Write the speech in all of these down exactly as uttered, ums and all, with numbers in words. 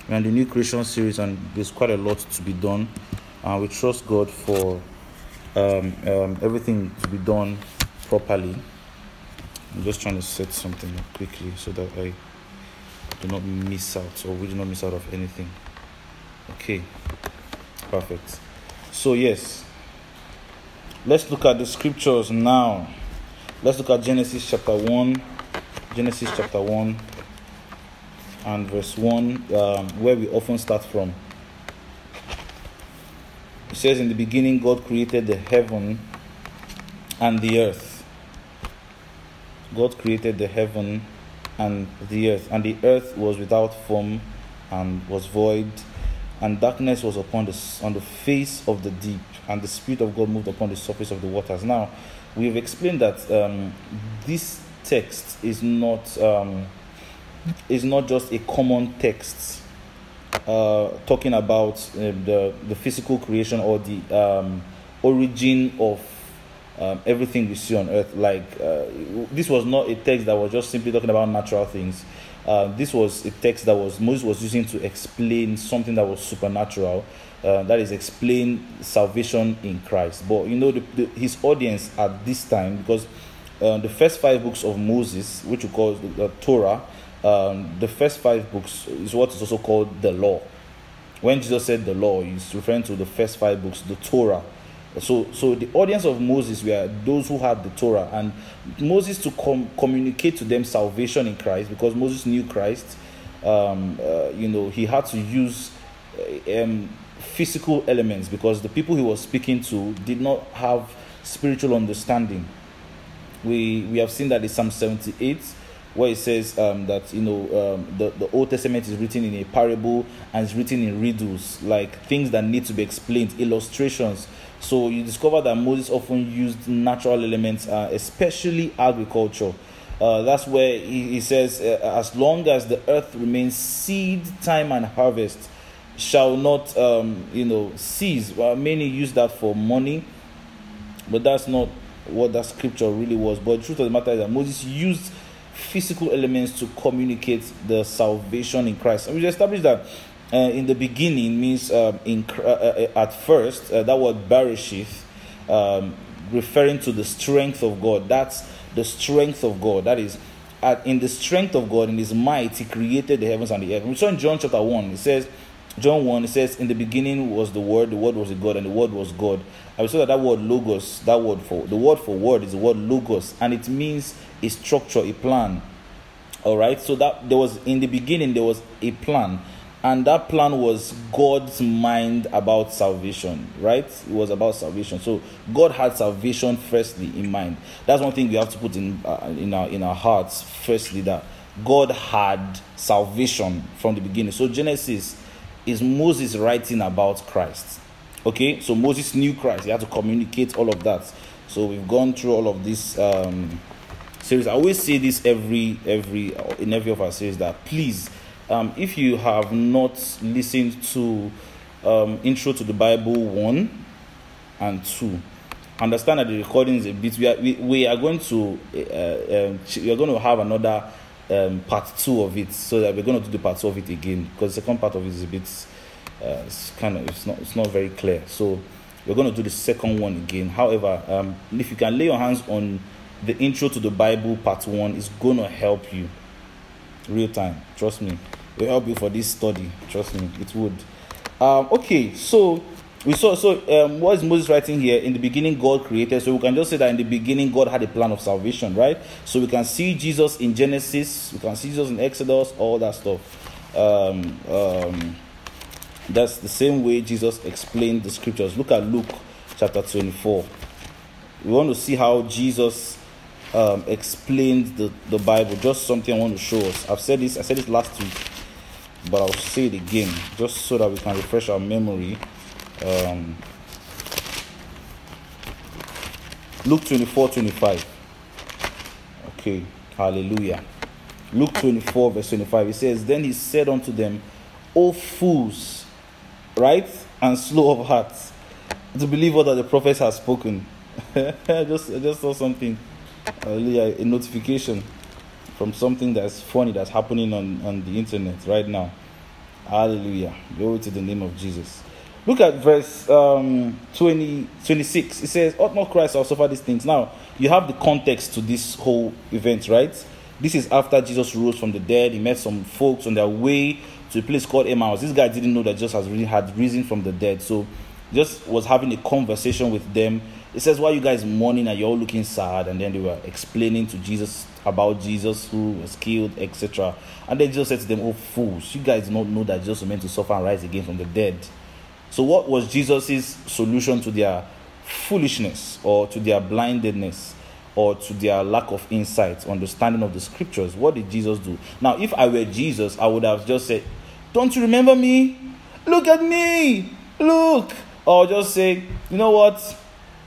We're in the new creation series, and there's quite a lot to be done. And uh, we trust God for um, um, everything to be done properly. I'm just trying to set something up quickly so that I do not miss out, or we do not miss out of anything. Okay, perfect. So yes, let's look at the scriptures now. Let's look at Genesis chapter one. Genesis chapter one and verse one, um, where we often start from. It says, in the beginning God created the heaven and the earth. God created the heaven and the earth, and the earth was without form and was void, and darkness was upon the on the face of the deep, and the Spirit of God moved upon the surface of the waters. Now, we have explained that um, this text is not um, is not just a common text uh, talking about uh, the the physical creation or the um, origin of um, everything we see on earth. Like uh, this was not a text that was just simply talking about natural things. Uh, this was a text that was Moses was using to explain something that was supernatural. Uh, that is, explain salvation in Christ. But you know, the, the, his audience at this time, because uh, the first five books of Moses, which we call the, the Torah, um, the first five books is what is also called the law. When Jesus said the law, he's referring to the first five books, the Torah. So, so the audience of Moses were those who had the Torah, and Moses to com- communicate to them salvation in Christ, because Moses knew Christ. Um, uh, you know, he had to use uh, um, physical elements, because the people he was speaking to did not have spiritual understanding. We we have seen that in Psalm seventy-eight, where it says um, that you know um, the the Old Testament is written in a parable and it's written in riddles, like things that need to be explained, illustrations. So you discover that Moses often used natural elements, uh, especially agriculture. Uh, that's where he, he says, uh, as long as the earth remains, seed time and harvest shall not, um, you know, cease. Well, many use that for money, but that's not what that scripture really was. But the truth of the matter is that Moses used physical elements to communicate the salvation in Christ. And we established that uh, in the beginning means um, in uh, uh, at first, uh, that word Bereshith, um, referring to the strength of God. That's the strength of God. That is, at, in the strength of God, in His might, He created the heavens and the earth. We saw in John chapter one, it says, John one, it says, in the beginning was the Word, the Word was with God, and the Word was God. And we saw that that word logos, that word for, the word for word is the word logos, and it means a structure, a plan. All right, so that there was, in the beginning, there was a plan, and that plan was God's mind about salvation, right? It was about salvation. So God had salvation firstly in mind. That's one thing we have to put in uh, in our in our hearts. Firstly, that God had salvation from the beginning. So Genesis is Moses writing about Christ. Okay, so Moses knew Christ. He had to communicate all of that. So we've gone through all of this um, series. I always say this every every in every of our series, that please, um, if you have not listened to um, Intro to the Bible one and two, understand that the recording is a bit. We are we, we are going to uh, um, we are going to have another um, part two of it, so that we're going to do the part two of it again, because the second part of it is a bit. Uh, it's kind of it's not it's not very clear, so we're going to do the second one again. However, um, if you can lay your hands on the Intro to the Bible part one, it's going to help you real time. Trust me, it will help you for this study. Trust me, it would. Um, okay, so we saw. So um, what is Moses writing here? In the beginning, God created. So we can just say that in the beginning, God had a plan of salvation, right? So we can see Jesus in Genesis. We can see Jesus in Exodus. All that stuff. Um, um, That's the same way Jesus explained the scriptures. Look at Luke chapter twenty-four. We want to see how Jesus um, explained the, the Bible. Just something I want to show us. I've said this, I said this last week, but I'll say it again, just so that we can refresh our memory. Um, Luke twenty-four twenty-five. Okay, hallelujah. Luke twenty-four verse twenty-five. It says, then he said unto them, O fools, right, and slow of heart, to believe all that the prophets have spoken. I just I just saw something, a notification from something that's funny that's happening on, on the internet right now. Hallelujah. Glory to the name of Jesus. Look at verse um, twenty, twenty-six. It says, ought not Christ have suffered these things? Now, you have the context to this whole event, right? This is after Jesus rose from the dead. He met some folks on their way to a place called Emmaus. This guy didn't know that Jesus has really had risen from the dead. So, just was having a conversation with them. It says, why are you guys mourning and you're all looking sad? And then they were explaining to Jesus about Jesus who was killed, et cetera. And then Jesus said to them, oh fools, you guys do not know that Jesus was meant to suffer and rise again from the dead. So what was Jesus' solution to their foolishness, or to their blindedness, or to their lack of insight, understanding of the scriptures? What did Jesus do? Now, if I were Jesus, I would have just said, don't you remember me? Look at me! Look! Or just say, you know what?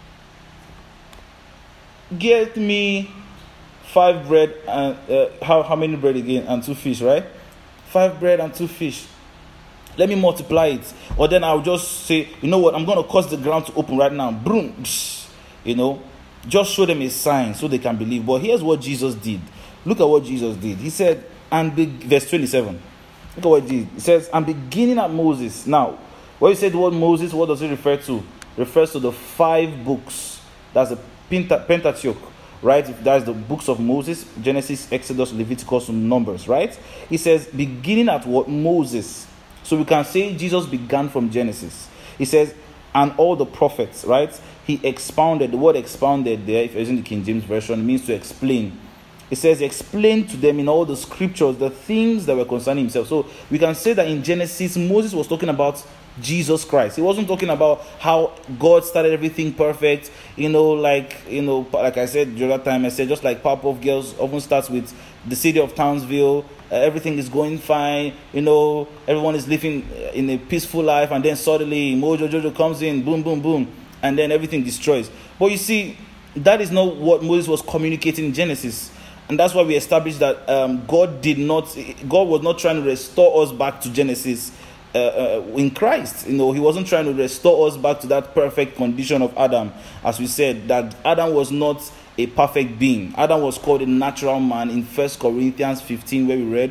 Get me five bread and uh, how, how many bread again? And two fish, right? Five bread and two fish. Let me multiply it. Or then I'll just say, you know what? I'm going to cause the ground to open right now. Boom. You know, just show them a sign so they can believe. But here's what Jesus did. Look at what Jesus did. He said, and be, verse twenty-seven. Look at what he did. He says, I'm beginning at Moses. Now, when you say the word Moses, what does it refer to? It refers to the five books. That's the Pentateuch, right? If that's the books of Moses, Genesis, Exodus, Leviticus, Numbers, right? He says, beginning at what? Moses. So we can say Jesus began from Genesis. He says, and all the prophets, right? He expounded. The word expounded there, if it's in the King James Version, means to explain. It says, explain to them in all the scriptures the things that were concerning himself. So we can say that in Genesis, Moses was talking about Jesus Christ. He wasn't talking about how God started everything perfect. You know, like, you know, like I said the other time, I said, just like Powerpuff Girls often starts with the city of Townsville. Uh, everything is going fine. You know, everyone is living in a peaceful life. And then suddenly, Mojo Jojo comes in, boom, boom, boom. And then everything destroys. But you see, that is not what Moses was communicating in Genesis. And that's why we established that um, God did not, God was not trying to restore us back to Genesis uh, uh, in Christ. You know, he wasn't trying to restore us back to that perfect condition of Adam. As we said, that Adam was not a perfect being. Adam was called a natural man in First Corinthians fifteen, where we read,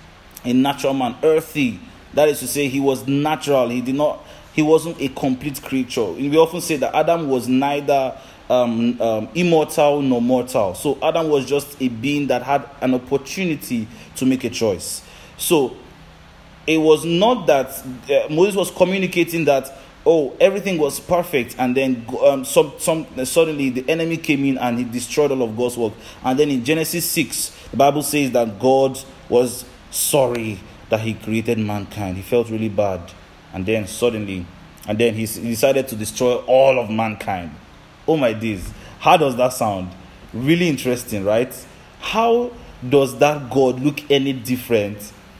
a natural man, earthy. That is to say, he was natural. He did not, he wasn't a complete creature. We often say that Adam was neither Um, um, immortal nor mortal. So Adam was just a being that had an opportunity to make a choice. So it was not that uh, Moses was communicating that, oh, everything was perfect, and then um, some, some uh, suddenly the enemy came in and he destroyed all of God's work. And then in Genesis six, the Bible says that God was sorry that he created mankind. He felt really bad, and then suddenly, and then he decided to destroy all of mankind. Oh my days, how does that sound? Really interesting, right? How does that God look any different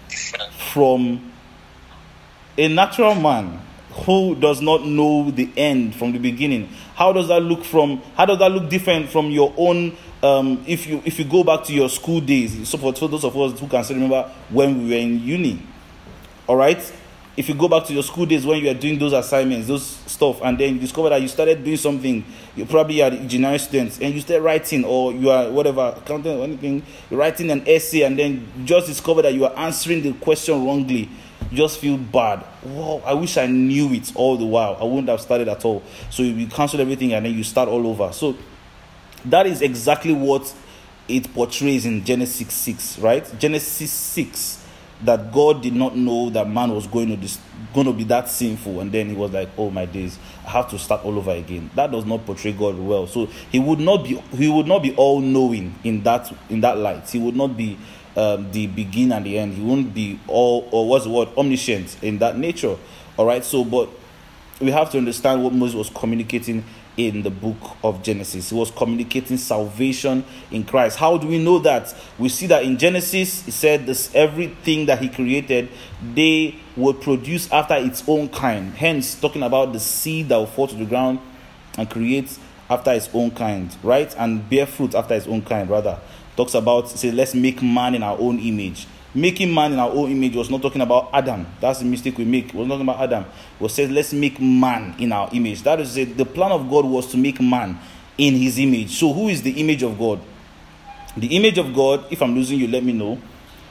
from a natural man who does not know the end from the beginning? How does that look from? How does that look different from your own? Um, if you if you go back to your school days, so for, for those of us who can still remember when we were in uni, all right. If you go back to your school days when you are doing those assignments, those stuff, and then you discover that you started doing something, you probably are engineering students, and you start writing, or you are whatever, accountant or anything, you're writing an essay, and then you just discover that you are answering the question wrongly. You just feel bad. Wow, I wish I knew it all the while. I wouldn't have started at all. So you cancel everything, and then you start all over. So that is exactly what it portrays in Genesis six, right? Genesis six. That God did not know that man was going to dis- going to be that sinful, and then he was like, oh my days, I have to start all over again. That does not portray God well. So he would not be he would not be all knowing in that in that light. He would not be um, the beginning and the end. He wouldn't be all, or what's the word, omniscient in that nature. All right. So, but we have to understand what Moses was communicating in the book of Genesis. He was communicating salvation in Christ. How do we know that? We see that in Genesis, he said this, everything that he created, they would produce after its own kind. Hence, talking about the seed that will fall to the ground and create after its own kind, right? And bear fruit after its own kind, rather. Talks about, say, let's make man in our own image. Making man in our own image was not talking about Adam. That's the mistake we make. It was not talking about Adam. It was said, let's make man in our image. That is it. The plan of God was to make man in his image. So who is the image of God? The image of God, if I'm losing you, let me know.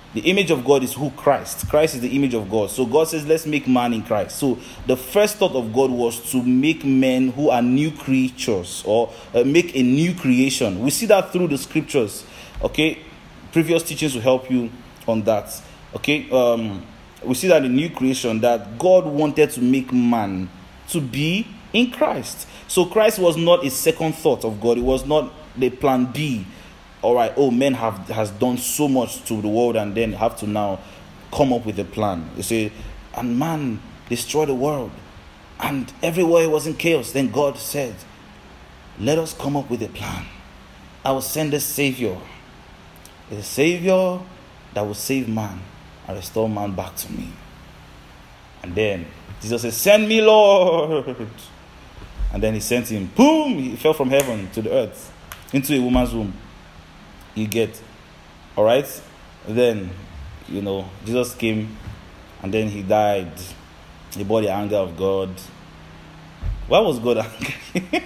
The image of God is who? Christ. Christ is the image of God. So God says, let's make man in Christ. So the first thought of God was to make men who are new creatures, or uh, make a new creation. We see that through the scriptures. Okay, previous teachings will help you on that. Okay, um, we see that in new creation that God wanted to make man to be in Christ. So Christ was not a second thought of God. It was not the plan B. All right, oh, men have has done so much to the world, and then have to now come up with a plan. You say, and man destroyed the world, and everywhere was in chaos. Then God said, let us come up with a plan. I will send a savior, a savior that will save man and restore man back to me. And then Jesus said, send me, Lord. And then he sent him. Boom! He fell from heaven to the earth, into a woman's womb. You get, all right? Then, you know, Jesus came, and then he died. He bore the anger of God. Why was God angry?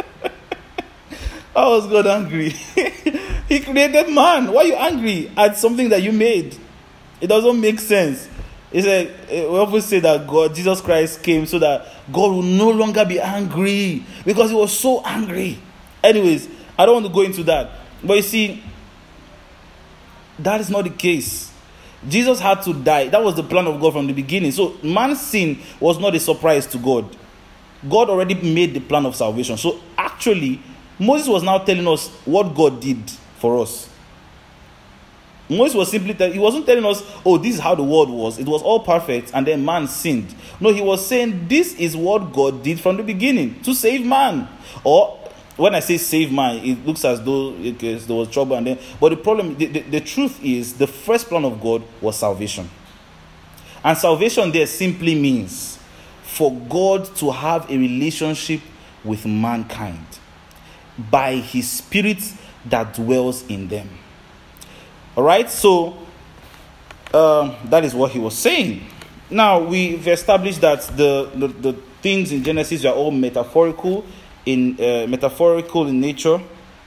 Why was God angry? He created man. Why are you angry at something that you made? It doesn't make sense. It's like, we often say that God, Jesus Christ came so that God will no longer be angry, because he was so angry. Anyways, I don't want to go into that. But you see, that is not the case. Jesus had to die. That was the plan of God from the beginning. So man's sin was not a surprise to God. God already made the plan of salvation. So actually, Moses was now telling us what God did for us. Moses was simply telling, he wasn't telling us, oh, this is how the world was. It was all perfect, and then man sinned. No, he was saying this is what God did from the beginning, to save man. Or when I say save man, it looks as though it, there was trouble, and then, but the problem, the, the, the truth is, the first plan of God was salvation. And salvation there simply means for God to have a relationship with mankind by his spirit that dwells in them. All right, so um, that is what he was saying. Now, we've established that the, the, the things in Genesis are all metaphorical, in uh, metaphorical in nature.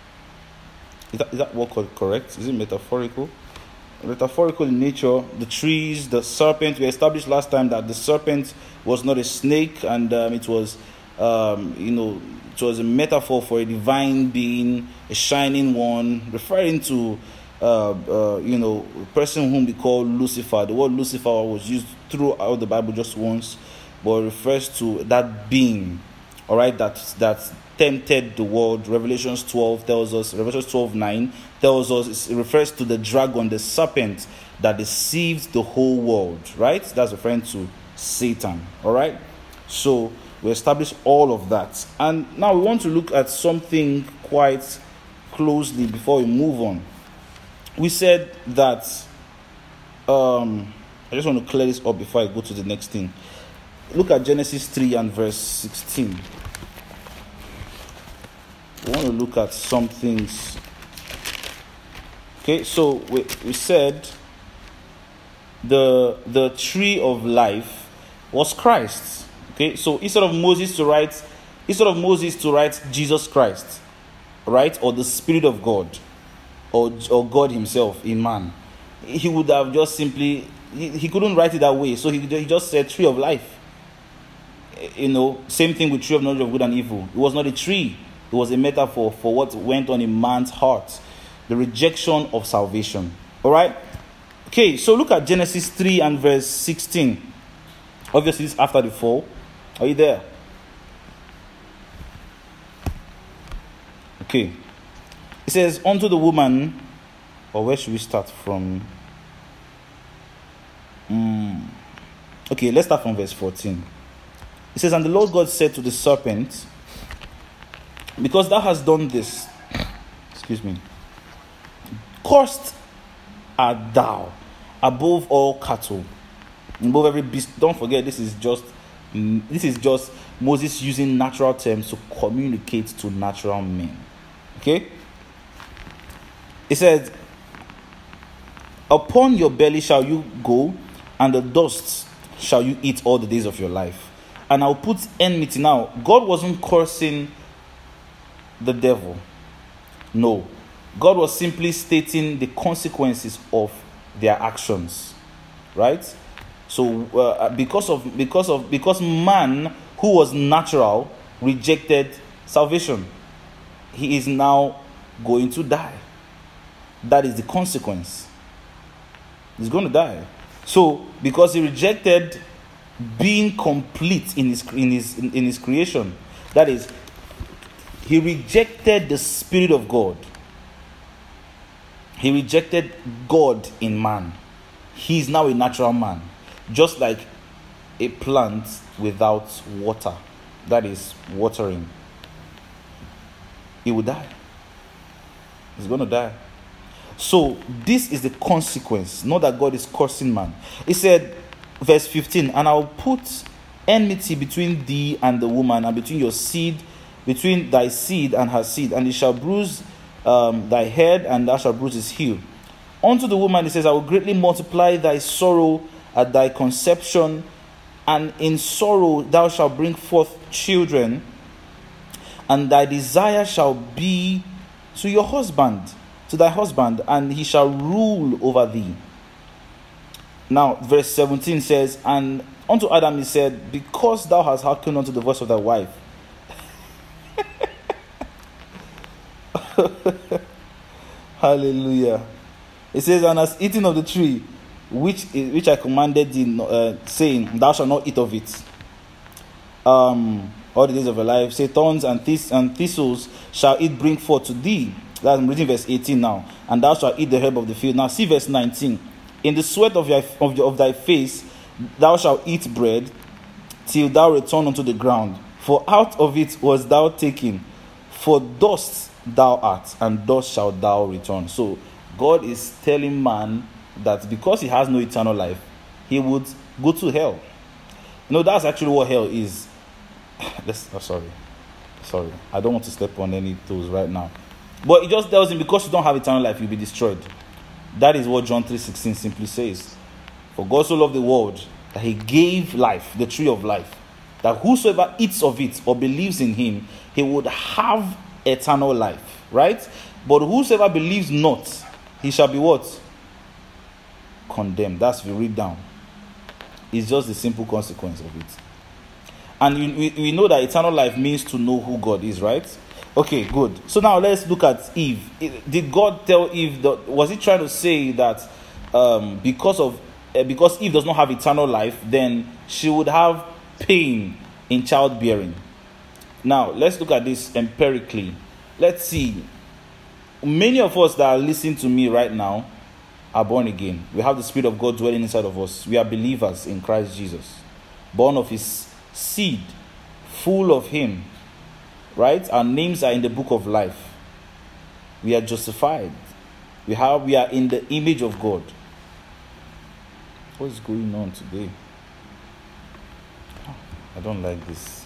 Is that, is that what correct? Is it metaphorical? Metaphorical in nature. The trees, the serpent. We established last time that the serpent was not a snake, and um, it was, um, you know, it was a metaphor for a divine being, a shining one, referring to, uh, uh, you know, a person whom we call Lucifer. The word Lucifer was used throughout the Bible just once, but it refers to that being. All right, that that tempted the world. Revelations twelve tells us, Revelations twelve nine tells us, it refers to the dragon, the serpent that deceived the whole world, right? That's referring to Satan. All right, so we established all of that, and now we want to look at something quite closely before we move on. We said that um I just want to clear this up before I go to the next thing. Look at Genesis three and verse sixteen. We want to look at some things. Okay, so we, we said the the tree of life was Christ. Okay, so instead of Moses to write, instead of Moses to write Jesus Christ, right, or the Spirit of God, or or God Himself in man, he would have just simply he, he couldn't write it that way. So he he just said tree of life. You know, same thing with tree of knowledge of good and evil. It was not a tree. It was a metaphor for what went on in man's heart. The rejection of salvation. All right? Okay, so look at Genesis three and verse sixteen. Obviously, it's after the fall. Are you there? Okay. It says, unto the woman, or where should we start from? Mm. Okay, let's start from verse fourteen. It says, and the Lord God said to the serpent, because thou hast done this, excuse me, cursed art thou above all cattle, above every beast. Don't forget, this is just this is just Moses using natural terms to communicate to natural men. Okay? It said, upon your belly shall you go, and the dust shall you eat all the days of your life. And I'll put enmity. Now, God wasn't cursing the devil. No. God was simply stating the consequences of their actions, right? So uh, because of because of because man who was natural rejected salvation, he is now going to die. That is the consequence. He's going to die. So because he rejected being complete in his in his in, in his creation, that is, he rejected the Spirit of God. He rejected God in man. He is now a natural man, just like a plant without water, that is watering. He will die. He's going to die. So this is the consequence. Not that God is cursing man. He said, verse fifteen, and I will put enmity between thee and the woman, and between your seed, between thy seed and her seed, and it shall bruise um, thy head, and thou shalt bruise his heel. Unto the woman, he says, I will greatly multiply thy sorrow at thy conception, and in sorrow thou shalt bring forth children, and thy desire shall be to your husband, to thy husband, and he shall rule over thee. Now, verse seventeen says, and unto Adam he said, because thou hast hearkened unto the voice of thy wife. Hallelujah. It says, and hast eaten of the tree which which I commanded thee, uh, saying, thou shalt not eat of it. Um, all the days of your life, say, thorns and, thist- and thistles shall it bring forth to thee. That's, I'm reading verse eighteen now. And thou shalt eat the herb of the field. Now see verse nineteen. In the sweat of, your, of, your, of thy face thou shalt eat bread, till thou return unto the ground. For out of it was thou taken. For dust thou art, and dust shalt thou return. So God is telling man that because he has no eternal life, he would go to hell. You know, that's actually what hell is. Let's, oh, sorry. Sorry. I don't want to step on any toes right now. But it just tells him, because you don't have eternal life, you'll be destroyed. That is what John three sixteen simply says. For God so loved the world that he gave life, the tree of life, that whosoever eats of it or believes in him, he would have eternal life. Right? But whosoever believes not, he shall be what? Condemned. That's if you read down. It's just the simple consequence of it. And we, we know that eternal life means to know who God is, right? Okay, good. So now let's look at Eve. Did God tell Eve that, was he trying to say that um, because of uh, because Eve does not have eternal life, then she would have pain in childbearing? Now let's look at this empirically. Let's see. Many of us that are listening to me right now are born again. We have the Spirit of God dwelling inside of us. We are believers in Christ Jesus, born of his seed, full of him. Right? Our names are in the book of life. We are justified. We have we are in the image of God. What's going on today? I don't like this.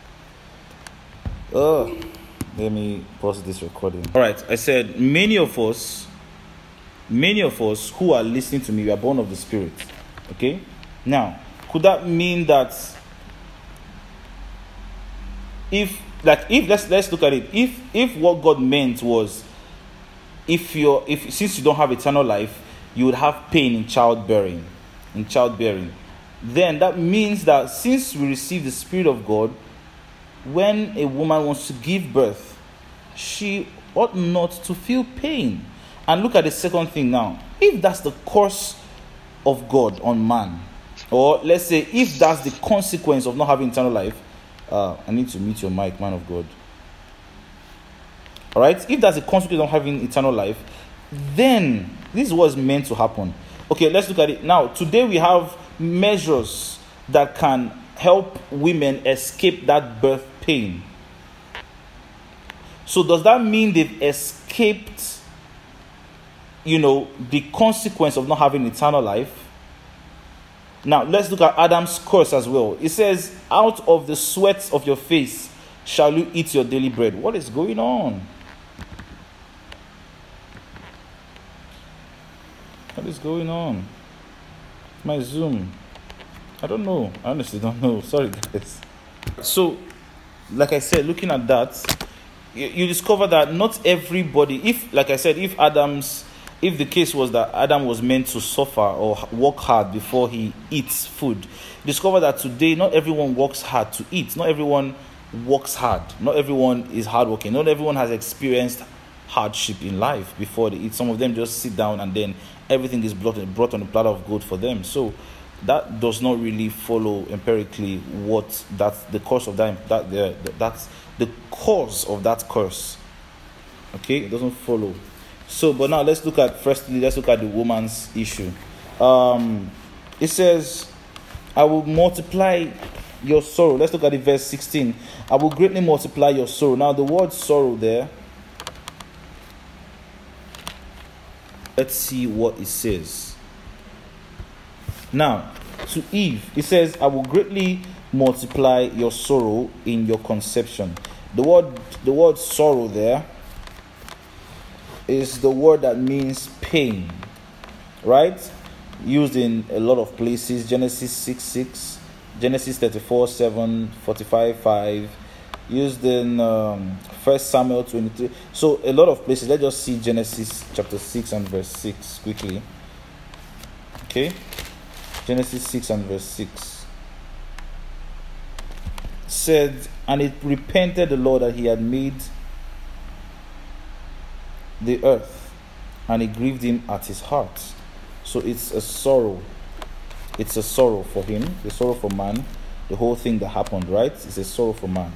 Oh, let me pause this recording. All right, I said many of us, many of us who are listening to me, we are born of the Spirit. Okay? Now, could that mean that if Like if let's let's look at it. If if what God meant was, if you're if since you don't have eternal life, you would have pain in childbearing, in childbearing, then that means that since we receive the Spirit of God, when a woman wants to give birth, she ought not to feel pain. And look at the second thing now. If that's the curse of God on man, or let's say if that's the consequence of not having eternal life. Uh, I need to mute your mic, man of God. Alright? If that's a consequence of having eternal life, then this is what's meant to happen. Okay, let's look at it. Now, today we have measures that can help women escape that birth pain. So does that mean they've escaped, you know, the consequence of not having eternal life? Now, let's look at Adam's curse as well. It says, out of the sweat of your face shall you eat your daily bread. What is going on? What is going on? My Zoom. I don't know. I honestly don't know. Sorry, guys. So, like I said, looking at that, you, you discover that not everybody, if, like I said, if Adam's if the case was that Adam was meant to suffer or work hard before he eats food, discover that today not everyone works hard to eat. Not everyone works hard. Not everyone is hardworking. Not everyone has experienced hardship in life before they eat. Some of them just sit down and then everything is brought, brought on a platter of gold for them. So that does not really follow empirically what that's the cause of that. That the that's the cause of that curse. Okay, it doesn't follow. So, but now let's look at, firstly, let's look at the woman's issue. Um, it says, I will multiply your sorrow. Let's look at the verse sixteen. I will greatly multiply your sorrow. Now, the word sorrow there, let's see what it says. Now, to Eve, it says, I will greatly multiply your sorrow in your conception. The word, the word sorrow there is the word that means pain, right? Used in a lot of places. Genesis six six, Genesis thirty-four seven, forty-five five, used in um, First Samuel twenty-three. So a lot of places. Let's just see Genesis chapter six and verse six quickly. Okay, Genesis six and verse six said, and it repented the Lord that he had made the earth, and it grieved him at his heart. So it's a sorrow. It's a sorrow for him, the sorrow for man, the whole thing that happened, right? It's a sorrow for man.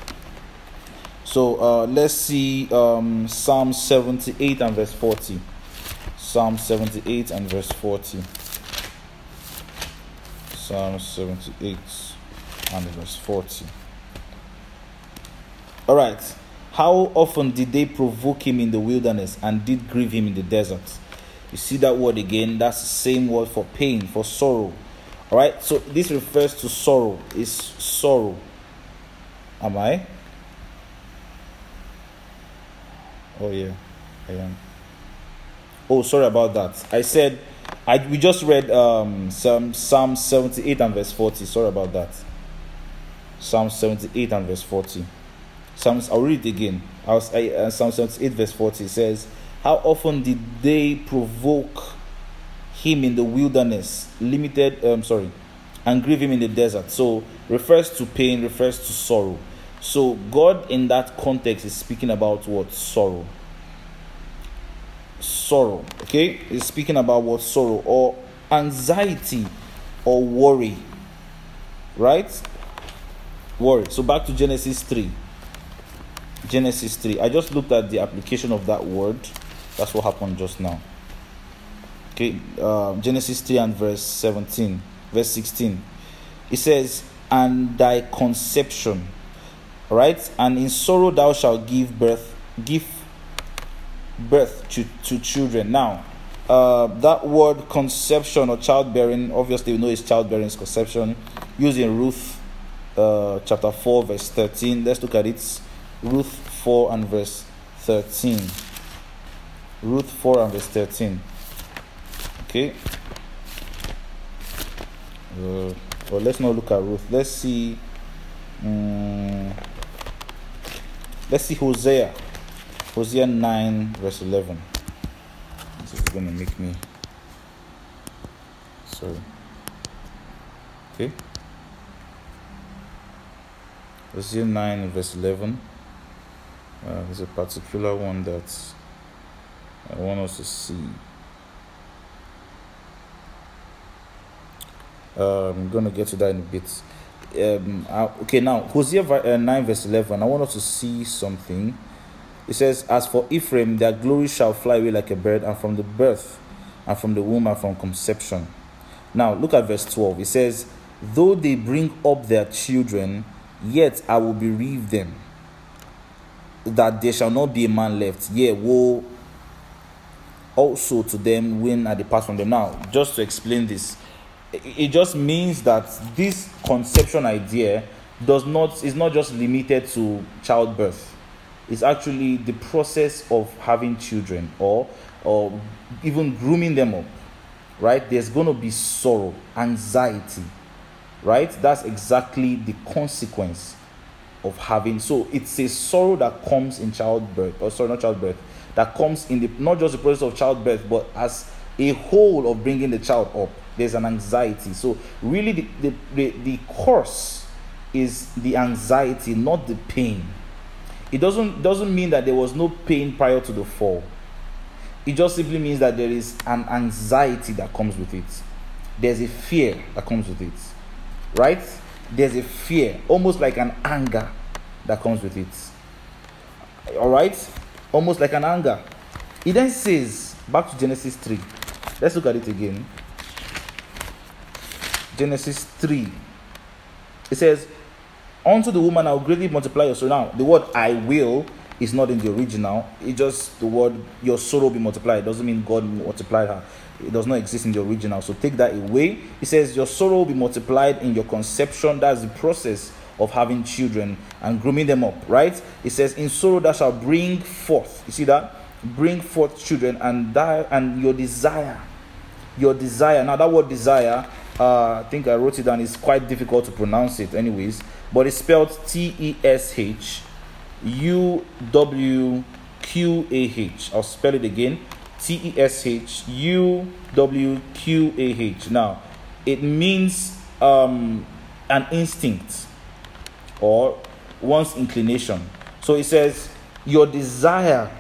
So uh, let's see um, Psalm seventy-eight and verse forty. Psalm seventy-eight and verse forty. Psalm seventy-eight and verse forty. All right. How often did they provoke him in the wilderness and did grieve him in the desert? You see that word again? That's the same word for pain, for sorrow. All right? So this refers to sorrow. It's sorrow. Am I? Oh, yeah. I am. Oh, sorry about that. I said, I we just read um, Psalm, Psalm seventy-eight and verse forty. Sorry about that. Psalm seventy-eight and verse forty. Psalms, I'll read it again. I was, I, uh, Psalm seventy-eight verse forty says, how often did they provoke him in the wilderness, limited, um, sorry, and grieve him in the desert? So, refers to pain, refers to sorrow. So, God in that context is speaking about what? Sorrow. Sorrow, okay? He's speaking about what? Sorrow or anxiety or worry, right? Worry. So, back to Genesis three. Genesis three. I just looked at the application of that word. That's what happened just now. Okay, uh, Genesis three and verse seventeen, verse sixteen. It says, and thy conception, right? And in sorrow thou shalt give birth, give birth to, to children. Now, uh, that word conception or childbearing, obviously we know it's childbearing is conception. Used in Ruth uh, chapter four, verse thirteen. Let's look at it. Ruth four and verse thirteen. Ruth four and verse thirteen. Okay. Uh, well, let's not look at Ruth. Let's see. Um, let's see Hosea. Hosea nine verse eleven. This is going to make me. Sorry. Okay. Hosea nine verse eleven. Uh, there's a particular one that I want us to see. Uh, I'm going to get to that in a bit. Um, uh, okay, now, Hosea nine verse eleven. I want us to see something. It says, as for Ephraim, their glory shall fly away like a bird, and from the birth, and from the womb, and from conception. Now, look at verse twelve. It says, though they bring up their children, yet I will bereave them, that there shall not be a man left. Yea, woe also to them when I depart from them. Now, just to explain this, it just means that this conception idea does not is not just limited to childbirth. It's actually the process of having children, or or even grooming them up, right? There's going to be sorrow, anxiety, right? That's exactly the consequence of having. So it's a sorrow that comes in childbirth, or sorry, not childbirth, that comes in the not just the process of childbirth, but as a whole of bringing the child up. There's an anxiety. So really the, the, the, the cause is the anxiety, not the pain. It doesn't doesn't mean that there was no pain prior to the fall. It just simply means that there is an anxiety that comes with it. There's a fear that comes with it. Right? There's a fear, almost like an anger that comes with it. Alright? Almost like an anger. It then says, back to Genesis three. Let's look at it again. Genesis three. It says, unto the woman I will greatly multiply your sorrow. Now, the word I will is not in the original. It's just the word your sorrow will be multiplied. It doesn't mean God multiplied her. It does not exist in the original. So take that away. It says your sorrow will be multiplied in your conception. That's the process of having children and grooming them up, right? It says in sorrow thou shalt bring forth. You see that? Bring forth children, and die, and your desire. Your desire. Now that word desire, uh, I think I wrote it down. It's quite difficult to pronounce it anyways. But it's spelled T E S H U W Q A H. I'll spell it again. T E S H U W Q A H. Now, it means um, an instinct or one's inclination. So it says, your desire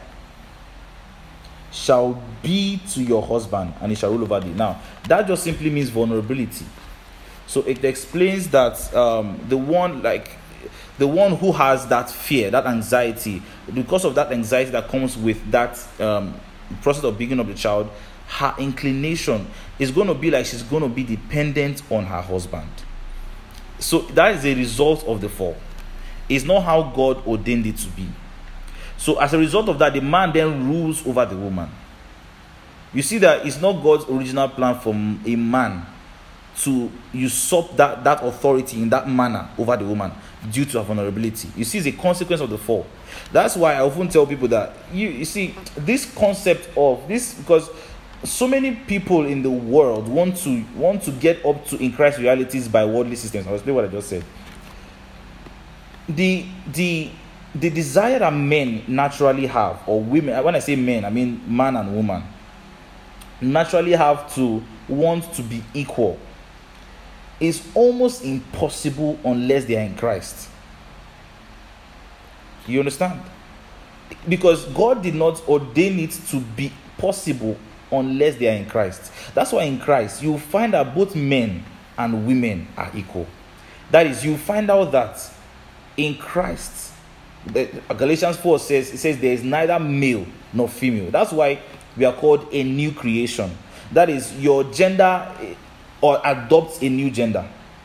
shall be to your husband, and he shall rule over thee. Now, that just simply means vulnerability. So it explains that um, the one, like, the one who has that fear, that anxiety, because of that anxiety that comes with that um, process of bringing up the child, her inclination is going to be like she's going to be dependent on her husband. So that is a result of the fall. It's not how God ordained it to be. So as a result of that, the man then rules over the woman. You see that it's not God's original plan for a man to usurp that, that authority in that manner over the woman due to her vulnerability. You see, it's a consequence of the fall. That's why I often tell people that, you, you see, this concept of this, because so many people in the world want to want to get up to in Christ realities by worldly systems. I'll explain what I just said. The the the desire that men naturally have, or women, when I say men, I mean man and woman, naturally have to want to be equal, is almost impossible unless they are in Christ. You understand? Because God did not ordain it to be possible unless they are in Christ. That's why in Christ you find that both men and women are equal. That is, you find out that in Christ, Galatians four says, it says there is neither male nor female. That's why we are called a new creation. That is, your gender or adopts a new gender.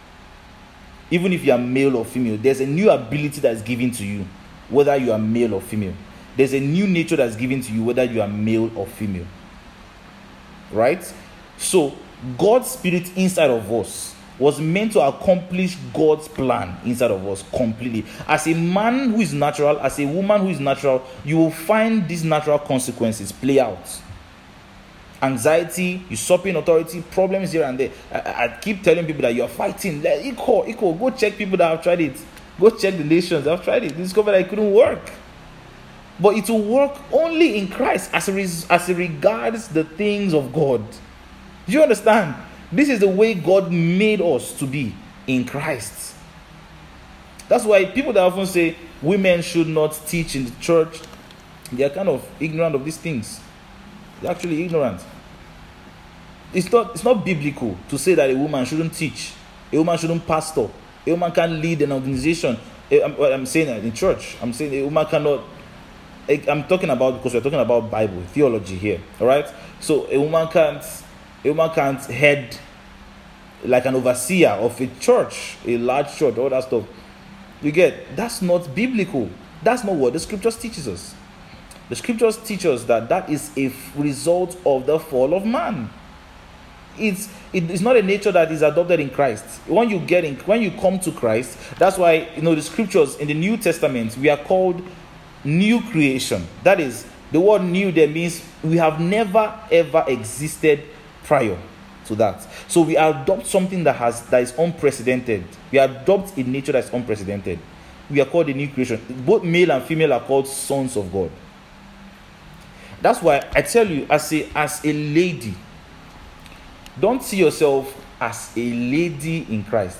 Even if you are male or female, there's a new ability that is given to you, whether you are male or female. There's a new nature that's given to you, whether you are male or female. Right? So, God's spirit inside of us was meant to accomplish God's plan inside of us completely. As a man who is natural, as a woman who is natural, you will find these natural consequences play out. Anxiety, usurping authority, problems here and there. I, I keep telling people that you are fighting. Like, equal, equal. Go check people that have tried it. Go check the nations that have tried it. Discover that it couldn't work. But it will work only in Christ as, res- as it regards the things of God. Do you understand? This is the way God made us to be in Christ. That's why people that often say women should not teach in the church, they are kind of ignorant of these things. They're actually ignorant. It's not, it's not biblical to say that a woman shouldn't teach, a woman shouldn't pastor, a woman can't lead an organization. I'm, I'm saying that in church. I'm saying a woman cannot. I'm talking about, because we're talking about Bible, theology here. All right? So a woman can't, a woman can't head like an overseer of a church, a large church, all that stuff. You get? That's not biblical. That's not what the scriptures teaches us. The scriptures teach us that that is a result of the fall of man. It's it is not a nature that is adopted in Christ. When you get in, when you come to Christ, that's why, you know, the scriptures in the New Testament, we are called new creation. That is, the word new there means we have never ever existed prior to that. So we adopt something that has that is unprecedented. We adopt a nature that is unprecedented. We are called a new creation. Both male and female are called sons of God. That's why I tell you, as a as a lady, don't see yourself as a lady in Christ.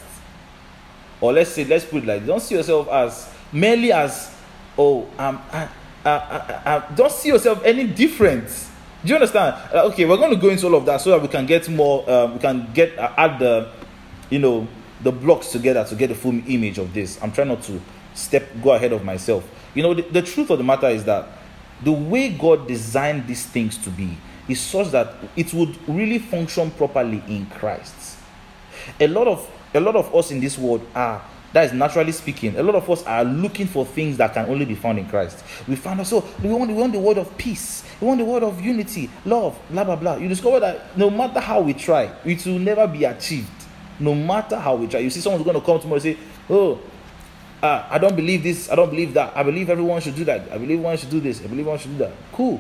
Or let's say, let's put it like, don't see yourself as merely as, oh, um, I, I, I, I, don't see yourself any different. Do you understand? Uh, okay, we're going to go into all of that so that we can get more, uh, we can get uh, add the, you know, the blocks together to get the full image of this. I'm trying not to step, go ahead of myself. You know, the, the truth of the matter is that the way God designed these things to be is such that it would really function properly in Christ. A lot of a lot of us in this world are, that is naturally speaking, a lot of us are looking for things that can only be found in Christ. We found out, so we want, we want the word of peace, we want the word of unity, love, blah blah blah. You discover that no matter how we try, it will never be achieved. No matter how we try. You see someone's going to come tomorrow and say, oh, uh, I don't believe this, I don't believe that, I believe everyone should do that, I believe one should do this, I believe one should do that. Cool.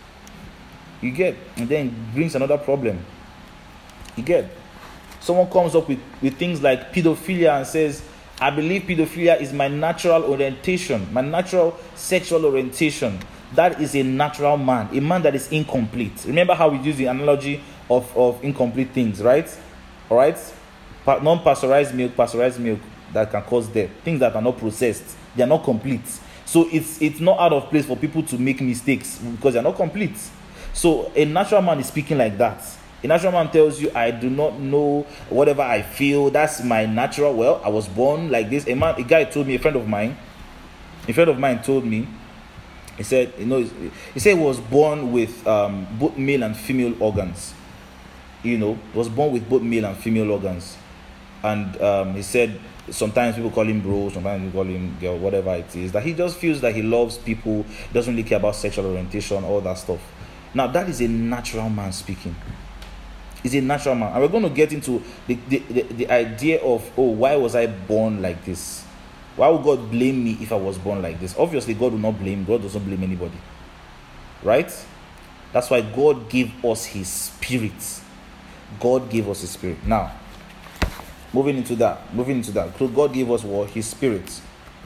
You get, and then it brings another problem. You get, someone comes up with, with things like pedophilia and says, I believe pedophilia is my natural orientation, my natural sexual orientation. That is a natural man, a man that is incomplete. Remember how we use the analogy of, of incomplete things, right? All right? Non-pasteurized milk, pasteurized milk that can cause death. Things that are not processed, they are not complete. So it's it's not out of place for people to make mistakes because they are not complete. So a natural man is speaking like that. A natural man tells you, I do not know whatever I feel. That's my natural. Well, I was born like this. A man, a guy told me, a friend of mine, a friend of mine told me, he said, you know, he said he was born with um, both male and female organs. You know, he was born with both male and female organs. And um, he said, sometimes people call him bro, sometimes people call him girl, whatever it is. That he just feels that he loves people, doesn't really care about sexual orientation, all that stuff. Now, that is a natural man speaking. He's a natural man. And we're going to get into the, the, the, the idea of, oh, why was I born like this? Why would God blame me if I was born like this? Obviously, God will not blame. God doesn't blame anybody. Right? That's why God gave us his spirit. God gave us his spirit. Now, moving into that. Moving into that. So God gave us what? His spirit.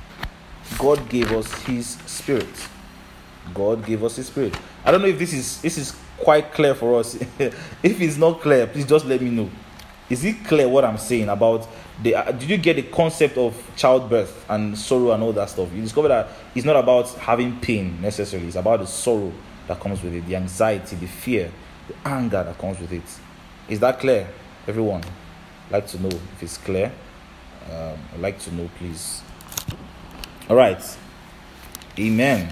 God gave us his spirit. God gave us his spirit. I don't know if this is this is quite clear for us. If it's not clear, please just let me know. Is it clear what I'm saying about the uh, did you get the concept of childbirth and sorrow and all that stuff? You discover that it's not about having pain necessarily. It's about the sorrow that comes with it, the anxiety, the fear, the anger that comes with it. Is that clear, everyone? I'd like to know if it's clear. Um, I'd like to know, please. All right. Amen.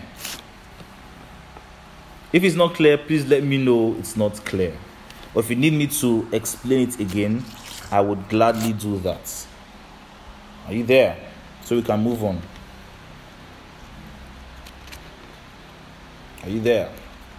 If it's not clear, please let me know it's not clear. Or if you need me to explain it again, I would gladly do that. Are you there? So we can move on. Are you there?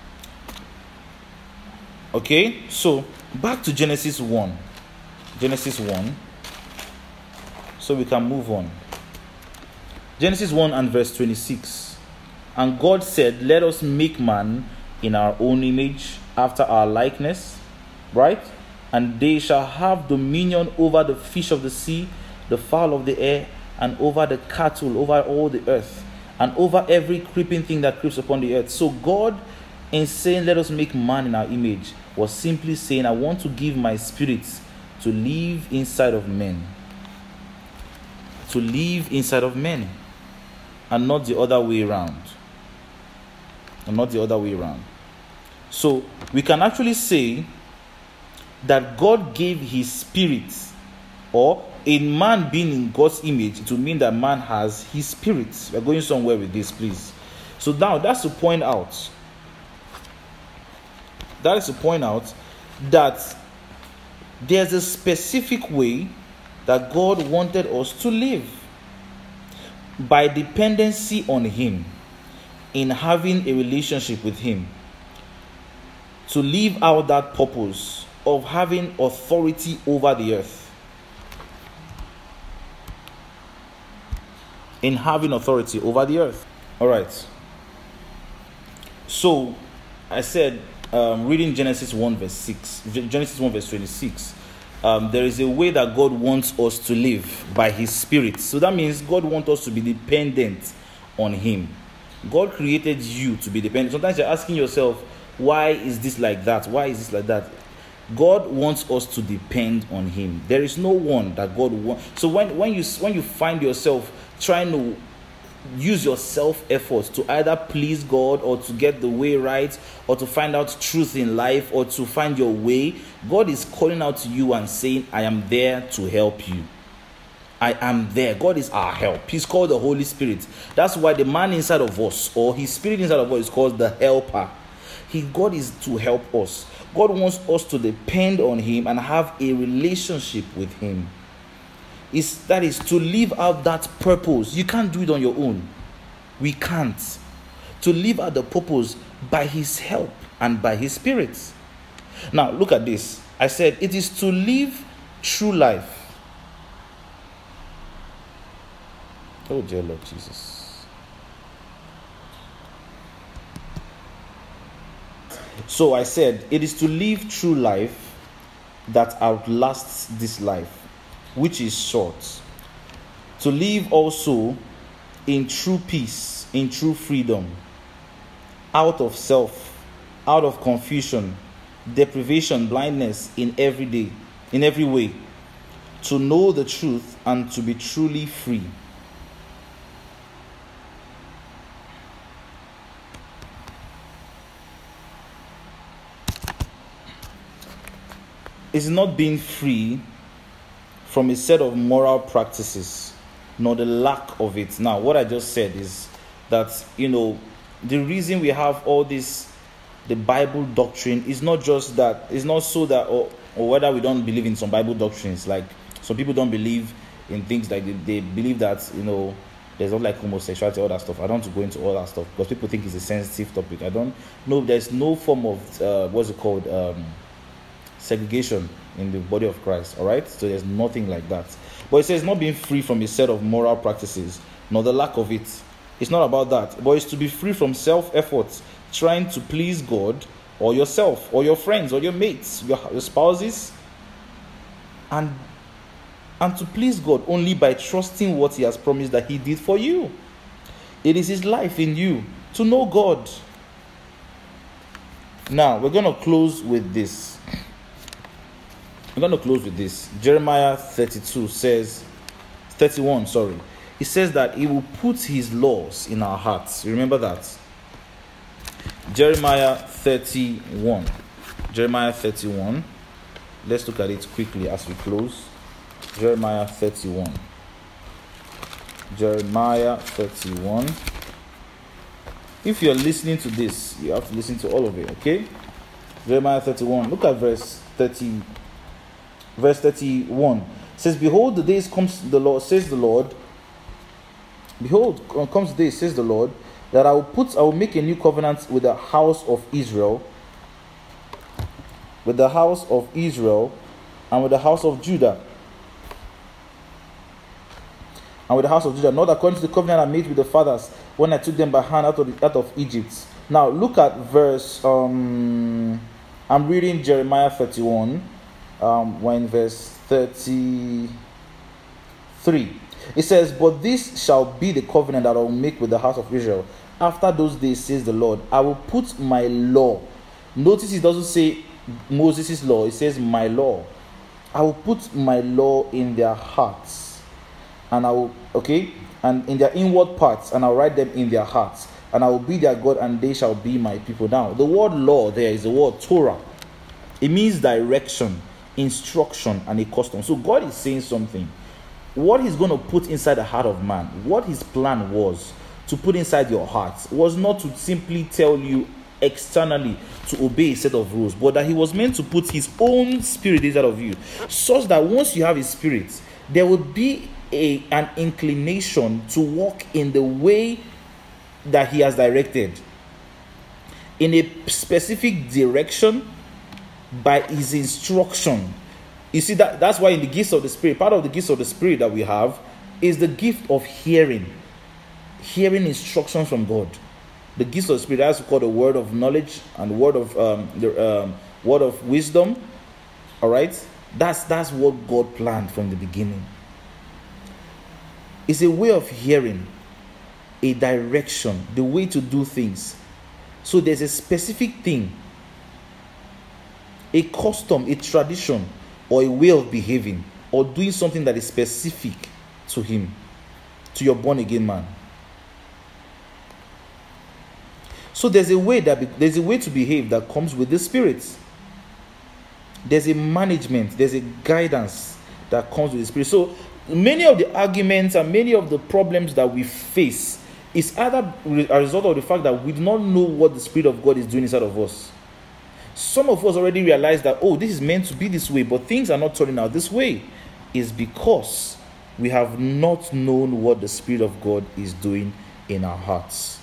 Okay, so back to Genesis one. Genesis one. So we can move on. Genesis one and verse twenty-six. And God said, let us make man in our own image, after our likeness, right? And they shall have dominion over the fish of the sea, the fowl of the air, and over the cattle, over all the earth, and over every creeping thing that creeps upon the earth. So God, in saying, let us make man in our image, was simply saying, I want to give my spirit to live inside of men. To live inside of men. And not the other way around. And not the other way around. So we can actually say that God gave his spirit, or a man being in God's image, to mean that man has his spirit. We're going somewhere with this, please. So now that's to point out. That is to point out that there's a specific way that God wanted us to live, by dependency on him, in having a relationship with him, to live out that purpose of having authority over the earth. In having authority over the earth. All right. So, I said, um, reading Genesis one verse six, Genesis one verse twenty-six, um, there is a way that God wants us to live by his spirit. So that means God wants us to be dependent on him. God created you to be dependent. Sometimes you're asking yourself, why is this like that? Why is this like that? God wants us to depend on him. There is no one that God wants. So when, when you when you find yourself trying to use your self-effort to either please God or to get the way right or to find out truth in life or to find your way, God is calling out to you and saying, I am there to help you. I am there. God is our help. He's called the Holy Spirit. That's why the man inside of us, or his spirit inside of us, is called the helper. He, God is to help us. God wants us to depend on him and have a relationship with him. Is that is to live out that purpose. You can't do it on your own. We can't. To live out the purpose by his help and by his spirit. Now look at this. I said it is to live true life. Oh dear Lord Jesus. So I said it is to live true life that outlasts this life, which is short. To live also in true peace, in true freedom, out of self, out of confusion, deprivation, blindness in every day, in every way. To know the truth and to be truly free. It's not being free from a set of moral practices, nor the lack of it. Now, what I just said is that, you know, the reason we have all this, the Bible doctrine, is not just that, it's not so that, or, or whether we don't believe in some Bible doctrines. Like, some people don't believe in things like, they, they believe that, you know, there's not like homosexuality, all that stuff. I don't want to go into all that stuff, because people think it's a sensitive topic. I don't know, there's no form of, uh, what's it called, um, segregation in the body of Christ, all right? So there's nothing like that. But it says not being free from a set of moral practices, nor the lack of it. It's not about that, but it's to be free from self-effort, trying to please God or yourself or your friends or your mates, your, your spouses, and and to please God only by trusting what he has promised that he did for you. It is his life in you to know God. Now we're going to close with this. I'm going to close with this. Jeremiah thirty-two says, thirty-one, sorry. It says that he will put his laws in our hearts. You remember that? Jeremiah thirty-one. Jeremiah thirty-one. Let's look at it quickly as we close. Jeremiah thirty-one. Jeremiah thirty-one. If you're listening to this, you have to listen to all of it, okay? Jeremiah thirty-one. Look at verse thirty. Verse thirty-one says, behold, the days comes the Lord, says the Lord. Behold, comes the day, says the Lord, that I will put, I will make a new covenant with the house of Israel, with the house of Israel, and with the house of Judah, and with the house of Judah, not according to the covenant I made with the fathers when I took them by hand out of the, out of Egypt. Now look at verse. Um, I'm reading Jeremiah thirty-one. Um, when verse thirty-three, it says, but this shall be the covenant that I will make with the house of Israel. After those days, says the Lord, I will put my law. Notice it doesn't say Moses' law, it says my law. I will put my law in their hearts, and I will, okay, and in their inward parts, and I'll write them in their hearts, and I will be their God, and they shall be my people. Now, the word law there is the word Torah. It means direction, instruction, and a custom. So God is saying something. What he's going to put inside the heart of man, what his plan was to put inside your heart, was not to simply tell you externally to obey a set of rules, but that he was meant to put his own spirit inside of you, such that once you have his spirit, there would be a an inclination to walk in the way that he has directed, in a specific direction, by his instruction. You see, that that's why in the gifts of the Spirit, part of the gifts of the Spirit that we have is the gift of hearing hearing instructions from God. The gifts of the Spirit, that's called the word of knowledge and the word of um, the um, word of wisdom. All right, that's that's what God planned from the beginning. It's a way of hearing. a direction, the way to do things. So there's a specific thing, a custom, a tradition, or a way of behaving, or doing something that is specific to him, to your born again man. So there's a way that be, there's a way to behave that comes with the Spirit. There's a management, there's a guidance that comes with the Spirit. So many of the arguments and many of the problems that we face is either a result of the fact that we do not know what the Spirit of God is doing inside of us. Some of us already realize that, oh, this is meant to be this way, but things are not turning out this way. Is because we have not known what the Spirit of God is doing in our hearts.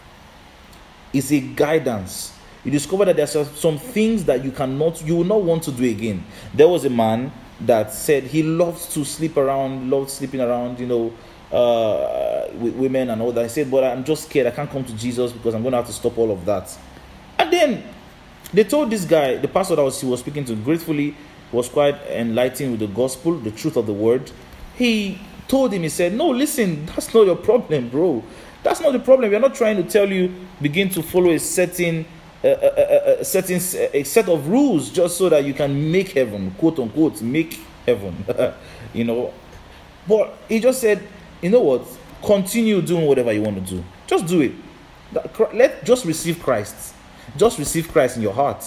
It's a guidance. You discover that there's some things that you cannot, you will not want to do again. There was a man that said he loves to sleep around, loved sleeping around, you know, uh, with women and all that. He said, but I'm just scared. I can't come to Jesus because I'm going to have to stop all of that. And then they told this guy, the pastor that was, he was speaking to, gratefully was quite enlightened with the gospel, the truth of the word. He told him, he said, no, listen, that's not your problem, bro. That's not the problem. We're not trying to tell you, begin to follow a certain, uh, a, a, a certain a set of rules just so that you can make heaven, quote unquote, make heaven, you know. But he just said, you know what? Continue doing whatever you want to do. Just do it. Let just receive Christ. Just receive Christ in your heart.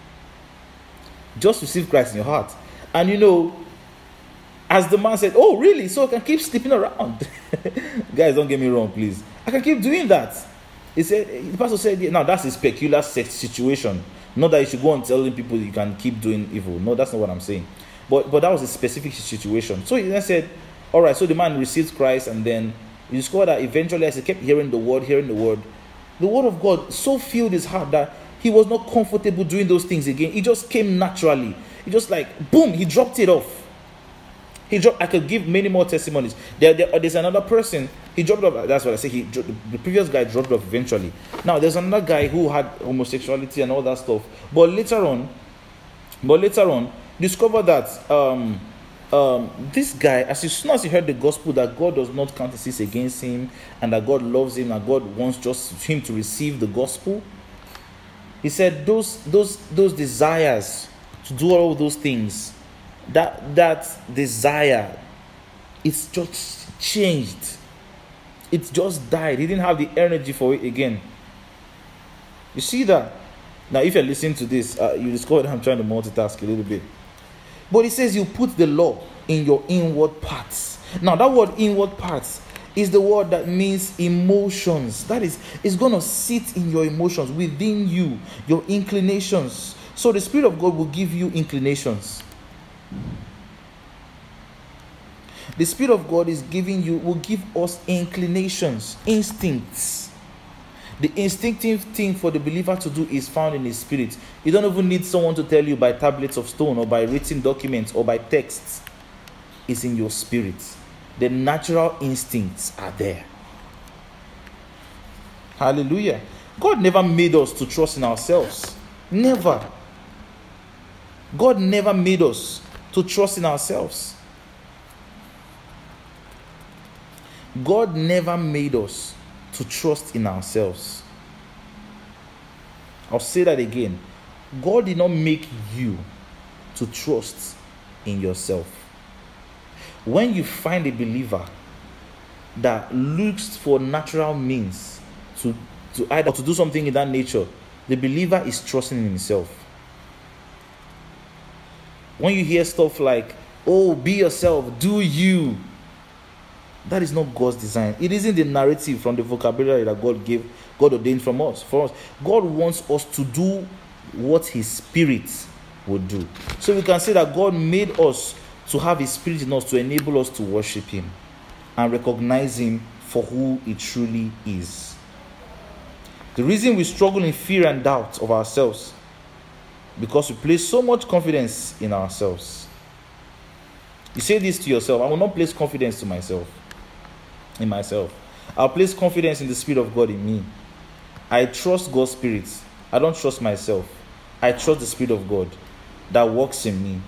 Just receive Christ in your heart. And you know, as the man said, oh, really? So I can keep sleeping around. Guys, don't get me wrong, please. I can keep doing that. He said, the pastor said, now that's a peculiar situation. Not that you should go and telling people you can keep doing evil. No, that's not what I'm saying. But but that was a specific situation. So he then said, all right, so the man received Christ, and then you discover that eventually, as he kept hearing the word, hearing the word, the word of God so filled his heart that he was not comfortable doing those things again. It just came naturally. It just like, boom, he dropped it off. He dropped, I could give many more testimonies. There, there, there's another person, he dropped off, that's what I say, he, the previous guy dropped off eventually. Now, there's another guy who had homosexuality and all that stuff. But later on, but later on, discovered that um, um, this guy, as soon as he heard the gospel, that God does not count his sins against him, and that God loves him, and God wants just him to receive the gospel, he said those those those desires to do all those things, that that desire, it's just changed. It just died. He didn't have the energy for it again. You see that? Now, if you're listening to this, uh, you discover that I'm trying to multitask a little bit. But it says you put the law in your inward parts. Now, that word inward parts is the word that means emotions. That is, it's going to sit in your emotions, within you, your inclinations. So the Spirit of God will give you inclinations. The Spirit of God is giving you, will give us inclinations, instincts. The instinctive thing for the believer to do is found in his spirit. You don't even need someone to tell you by tablets of stone or by written documents or by texts. It's in your spirit. The natural instincts are there. Hallelujah. God never made us to trust in ourselves. Never. God never made us to trust in ourselves. God never made us to trust in ourselves. I'll say that again. God did not make you to trust in yourself. When you find a believer that looks for natural means to, to either to do something in that nature, the believer is trusting in himself. When you hear stuff like, oh, be yourself, do you, that is not God's design. It isn't the narrative from the vocabulary that God gave, God ordained from us. For us, God wants us to do what His Spirit would do. So we can say that God made us to have His Spirit in us to enable us to worship Him and recognize Him for who He truly is. The reason we struggle in fear and doubt of ourselves, because we place so much confidence in ourselves. You say this to yourself: I will not place confidence to myself, in myself. I'll place confidence in the Spirit of God in me. I trust God's Spirit. I don't trust myself. I trust the Spirit of God that works in me.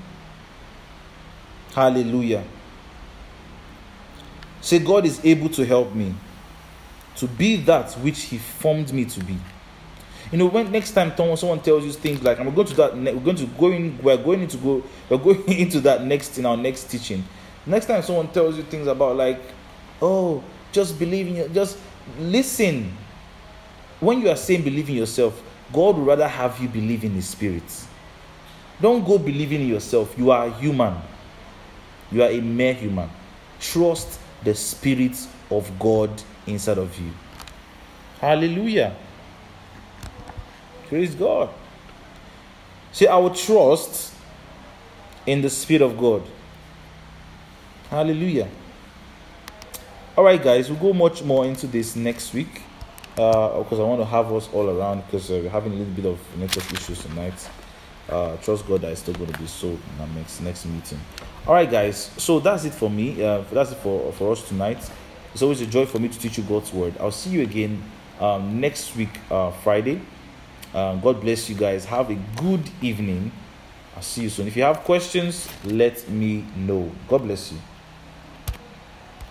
Hallelujah. Say, God is able to help me. to be that which He formed me to be. You know, when next time someone tells you things like, "I'm going to that," we're going to go in. We're going to go. We're going into that next in our next teaching. Next time someone tells you things about like, "Oh, just believe in your," just listen. When you are saying believe in yourself, God would rather have you believe in His Spirit. Don't go believing in yourself. You are human. You are a mere human. Trust the Spirit of God inside of you. Hallelujah. Praise God. See, I will trust in the Spirit of God. Hallelujah. All right, guys, we'll go much more into this next week uh, because I want to have us all around because uh, we're having a little bit of network issues tonight. Uh, trust God that it's still going to be so in our next, next meeting. All right, guys, so that's it for me. Uh, that's it for, for us tonight. It's always a joy for me to teach you God's Word. I'll see you again um, next week, uh, Friday. Um, God bless you guys. Have a good evening. I'll see you soon. If you have questions, let me know. God bless you.